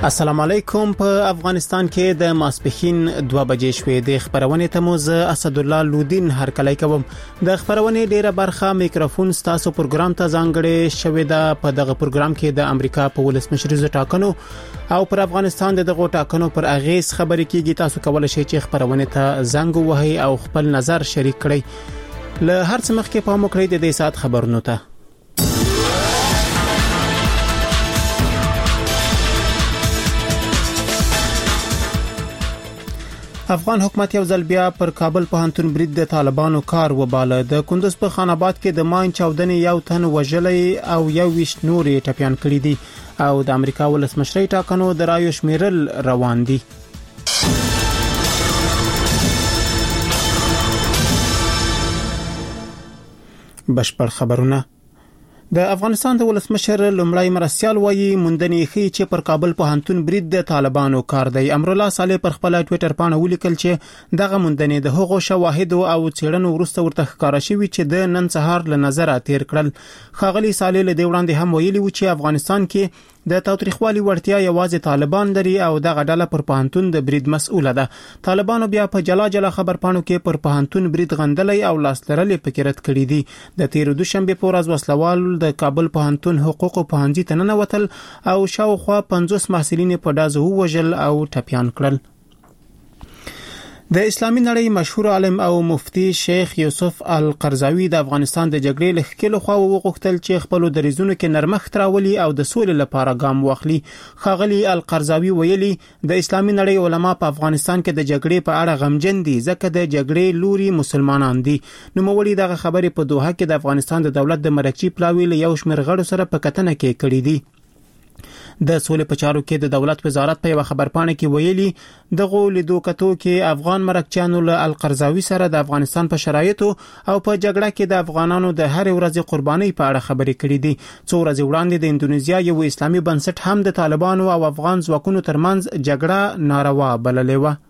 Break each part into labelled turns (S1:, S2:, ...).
S1: السلام علیکم. په افغانستان کې د ماسپښین 2 بجې شوې د خبرونې ته مو زه اسد الله لودین هرکلی کوم. د خبرونې ډیره برخه میکروفون ستاسو پروګرام ته ځانګړې شوې ده. په دغه پروګرام کې د امریکا په ولسمشریزو ټاکنو او پر افغانستان دغه ټاکنو پر اغیز خبرې کیږي. تاسو کولای شئ چې خبرونه ته زنګ ووهئ او خپل نظر شریک کړئ. له هر څه مخکې پام وکړئ د دې سات خبرونو ته. افغان حکومت یو ځل بیا پر کابل پوهنتون برید د طالبانو کار وباله. د کندوز په خان آباد کې د ماین چاودنې یو تن وژلې او 21 نورې ټپيان کړي دي او د امریکا ولسمشری ټاکنو د رایو شمیرل روان دي. بشپړ خبرونه. د افغانستان د ولسمشر لومړی مرستیال وایي موندنې ښیي چې پر کابل پوهنتون برید د طالبانو کار دی. امرالله صالح پر خپل ټوئیټر باندې ولیکل چې دغه موندنې د هغو شواهد او څېړنو وروسته ورته ښکارا شوی چې د نن سهار له نظر تیر کړل. ښاغلي صالح له دې وړاندې هم ویلي و چې افغانستان کې د تاوتریخوالي وړتیا یوازې طالبان لري او دغه ډله پر پوهنتون د برید مسؤله ده. طالبانو بیا په جلا خبرپاڼو کې پر پوهنتون برید غندلې او لاس لرلې پکې رد کړې دي. د تیر دوشنبه په ورځ وسلوال د کابل پوهنتون حقوق پوهنځي ته ننوتل او شاوخوا 50 محصلین په ډازو وژل او ټپيان کړل. د اسلامي نړۍ مشهور عالم او مفتی شیخ یوسف القرضاوي د افغانستان د جګړې لخوا خو وغوښتل چې خپل دریزونو کې نرمښت راولي او د سولې لپاره ګام واخلي. خاغلی القرضاوي ویلي د اسلامي نړۍ علما په افغانستان کې د جګړې په اړه غمجن دي ځکه د جګړې لوري مسلمانان دي. نو مولوی دغه خبرې په دوحه کې د افغانستان د دولت د مرکزی پلاوی له یو شمېر غړو سره په کتنه کې کړې دي. د سولې په چارو کې د دولت وزارت په یو خبرپاڼه کې ویلي دغه لیدو کتو کې افغان مرکچیانو له القرضاوي سره د افغانستان په شرایطو او په جګړه کې د افغانانو د هر ورځې قرباني په اړه خبرې کړې دي. څو ورځې وړاندې د اندونیزیا یو اسلامي بنسټ هم د طالبانو او افغان ځواکونو ترمنځ جګړه ناروا بللې و.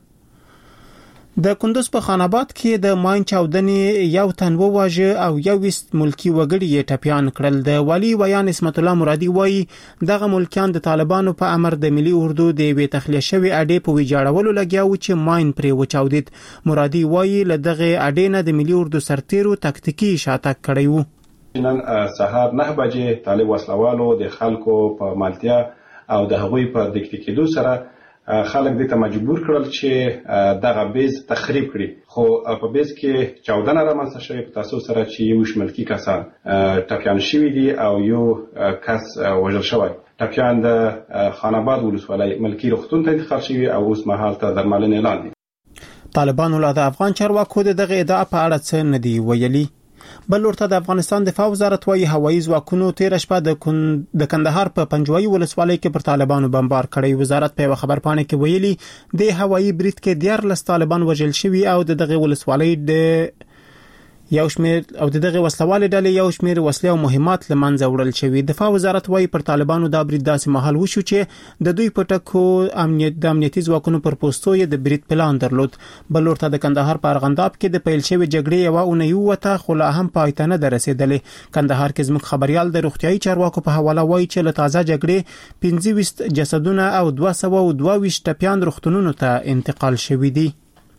S1: د کندوز په خان آباد کې د ماین چاودنې یو تن وواژه او 21 ملکی وګړي یې ټپيان کړل. د والی ویان اسمت الله مرادي وایي دغه ملکیان د طالبانو په امر د ملي اردو د وی تخلیه شوی اډې په ویجاړولو لګیاو چې ماین پرې وچاودید. مرادي وایي له دغه اډې نه د ملي اردو سرتیرو تکتیکی شاتګ کړی وو.
S2: نن سهار 9 بجې طالب وسلوالو د خلکو په مالتیا او د هغوی په دکتیکیدو سره خلک دې ته مجبور کړل چې دغه بیز تخریب کړي. خو په بیز کې چاودنه رامنځته شوې په تاسو سره چې یو شملکی کسان ټپيان شوي دي او یو کس وژل شوی. ټپيان د خان آباد ولسوالۍ ملکی روغتون ته انتقال شوي او اوس مهال ته درملنې لاندې.
S1: طالبانو له افغان چارواکو دغه ادعا په اړه څه نه دی ویلي. بل ورته د افغانستان دفاع وزارت وايي هوایي ځواکونو تیر شپه د کندهار په پنجوایي ولسوالۍ کې پر طالبانو بمبار کړی. وزارت په خبرپاڼه کې ویلي د هوایي برید کې 14 طالبان وژل شوي او دغه ولسوالۍ د یو شمېر او دغه وسلوالې ډلې یو شمېر وسلې او مهمات لمنځه وړل شوي. دفاع وزارت وايي پر طالبانو دا برید داسې مهال وشو چې د دوی په ټکو امنیتي ځواکونو پر پوسټو یې د برید پلان درلود. بل ورته د کندهار په ارغنداب کې د پیل شوی جګړې یو اونۍ وته خو لا هم پای ته نه رسیدلې. کندهار کې زموږ خبريال د روغتيایي چارواکو په حواله وايي چې له تازه جګړې 25 جسدونه او 222 ټپيان روغتونونو ته انتقال شوي دي.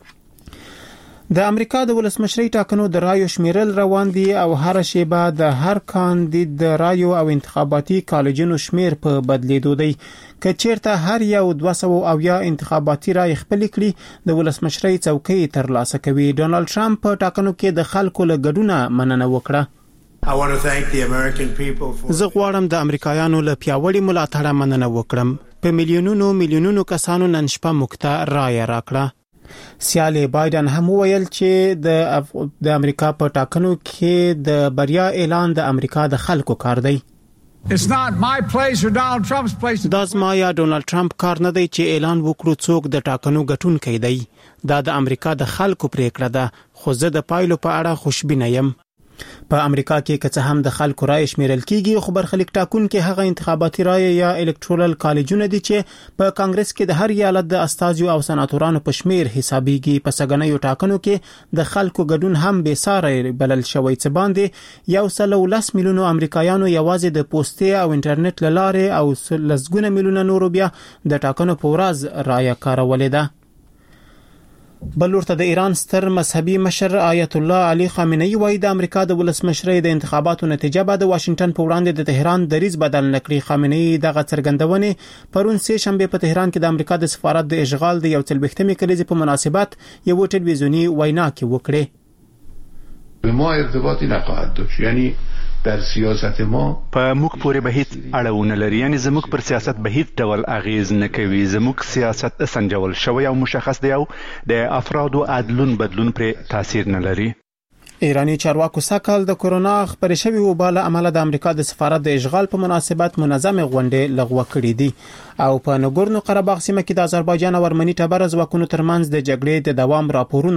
S1: د امریکا د ولسمشری ټاکنو د رایو شمیرل روان دي او هر شیبه د هر کاندید د رایو او انتخاباتي کالجونو شمیر په بدلیدو دی. که چیرته هر یو 200 انتخاباتي رای خپل کړي د ولسمشری څوکۍ تر لاسه کوي. ډونالد ټرمپ په ټاکنو کې د خلکو له ګډونه مننه وکړه. زه غواړم د امریکایانو له پیاوړي ملاتړه مننه وکړم. په میلیونونو کسانو نن شپه موږ ته رای راکړه. سیالی بایدن هم ویل چې د امریکا په ټاکنو کې د بریا اعلان د امریکا د خلکو کار دی. دا زما یا ډونالد ټرمپ کار نه دی چې اعلان وکړو څوک د ټاکنو ګټونکی دی. دا د امریکا د خلکو پریکړه ده خو زه د پایلو په اړه خوشبینه یم. په امریکا کې که څه هم د خلکو رائے شمیرل کیږي خو برخلیک ټاکونکي هغه انتخاباتي رائے یا الکترال کالجونه دي چې په کانګرس کې د هر ایالت د استازو او سناتورانو په شمیر حسابيږي. په سګنیو ټاکنو کې د خلکو ګډون هم به ساره بلل شوی څه باندې 110 میلیونو امریکایانو یوازې د پوسټي او انټرنیټ لاره او لسګونه میلیونه نورو بیا د ټاکنو په ورځ رائے کارولې ده. بلورته د ایران ستر مذهبي مشر آیت الله علي خامنه‌ای وایي د امریکا د ولسمشرۍ د انتخاباتو نتیجه به د واشنگټن په وړاندې د تهران دریځ بدل نکړي. خامنه‌ای دغه څرګندونې پرون سه شنبه په تهران کې د امریکا د سفارت د اشغال د 140مې کلیزې په مناسبت یو ټلویزیونی وینا کې وکړه.
S3: به ما ارتباطی نخواهد داشت، یعنی در سیاست ما
S4: په موږ پورې به هیڅ اړه نه لري، یعنی زموږ پر سیاست به هیڅ ډول اغیز نه کوي. زموږ سیاست سنجول شوی او مشخص دی او د افرادو عدلون بدلون پر تاثیر نه لري.
S1: ایرانی چارواکو سکهال د کورونا خبرې شوی وبا له امله د امریکا د سفارت د اشغال په مناسبت منظم غونډې لغوه کړې دي او په نګورنو قره باغ سیمه کې د آذربایجان او ارمني ټبر ځواکونو ترمنځ د جګړې د دوام راپورونه